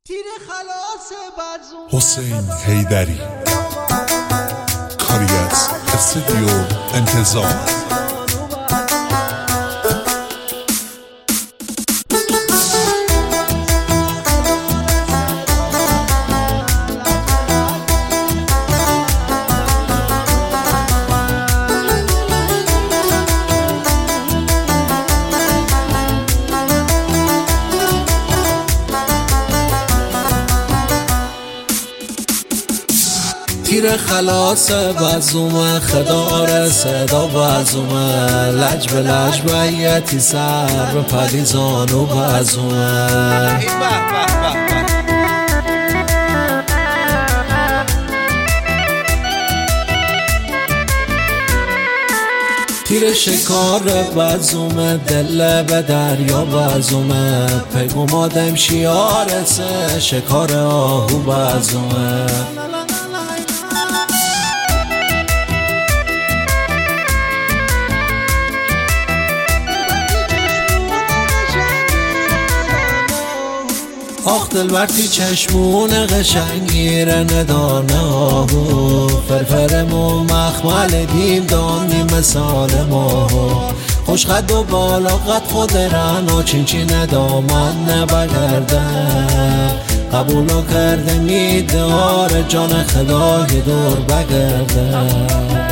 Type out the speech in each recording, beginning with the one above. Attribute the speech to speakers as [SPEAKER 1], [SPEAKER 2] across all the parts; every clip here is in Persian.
[SPEAKER 1] تیر خلاص برزون
[SPEAKER 2] حسین حیدری، کاری از استودیو انتظار.
[SPEAKER 3] تیر خلاص بزومه خدار صدا بزومه لج به لج بیتی سر به پدی زانو بزومه تیر شکار بزومه دل به دریا بزومه پیغام آدم شیارسه شکار آهو بزومه آخ دلبرتی چشمون قشنگیره ندانه آهو فرفرمو مخمل دیم دانی مثال ماهو خوش قد و بالا قد خود رنا چین چین دامن نبگردم قبولو کرده میدار جان خدای دور بگردم.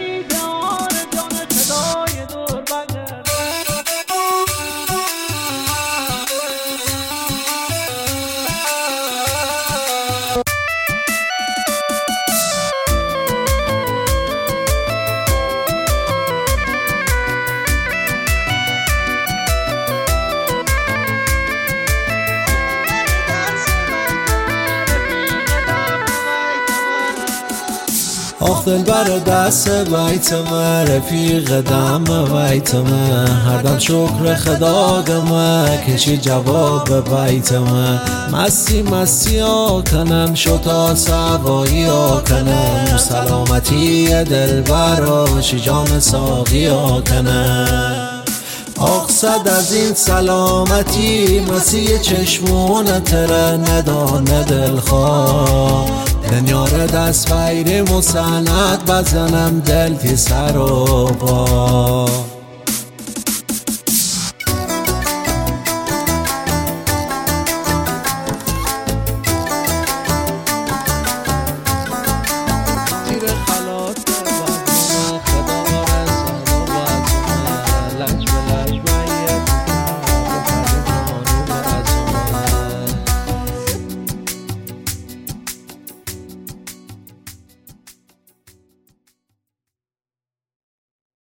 [SPEAKER 3] آخ دلبر دست بیتمه رفیق دم بیتمه هر دم شکر خدا گمه کشی جواب بیتمه مستی مستی آکنم شتا سوایی آکنم سلامتی دلبر آشی جان ساقی آکنم. آخ صد از این سلامتی مسیح چشمون تره ندانه دلخواه دنیاره دست فیر مسند بزنم دل تی سر و پا.